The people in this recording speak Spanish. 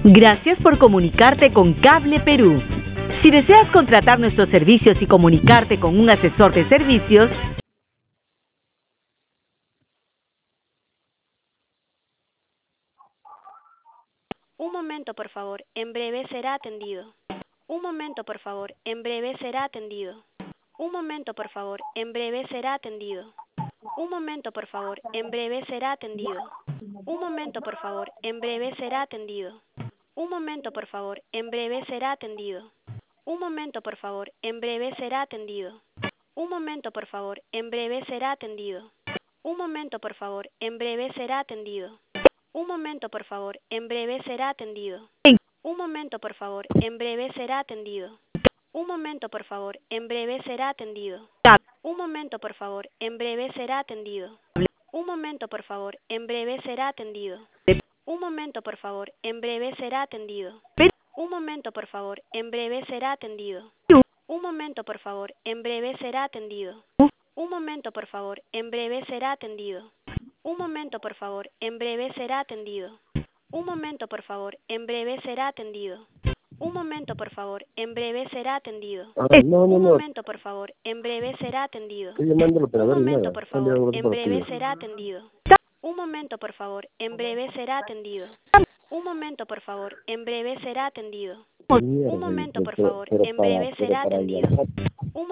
Gracias por comunicarte con Cable Perú. Si deseas contratar nuestros servicios y comunicarte con un asesor de servicios, Un momento, por favor. En breve será atendido. Un momento, por favor. En breve será atendido. Un momento, por favor. En breve será atendido. Un momento, por favor. En breve será atendido. Un momento, por favor. En breve será atendido. Un momento, por favor. En breve será atendido. Un momento, por favor. En breve será atendido. Un momento, por favor. En breve será atendido. Un momento, por favor. En breve será atendido. Un momento, por favor. En breve será atendido. Un momento, por favor. En breve será atendido. Un momento, por favor. En breve será atendido. Un momento, por favor. En breve será atendido. Un momento, por favor. En breve será atendido. Un momento, por favor. En breve será atendido. Un momento, por favor. En breve será atendido. Un momento, por favor. En breve será atendido. Un momento, por favor. En breve será atendido. Un momento, por favor. En breve será atendido. Un momento, por favor. En breve será atendido. Un momento, por favor. En breve será atendido. No, Un no, momento, por favor. En breve será atendido. estoy llamando al Un operador y momento, nada. por Cambia favor. algo En por breve aquí. será atendido. Un momento, por favor. En breve será atendido. Un momento, por favor. En breve será atendido. Un momento, por favor. En breve será atendido. Un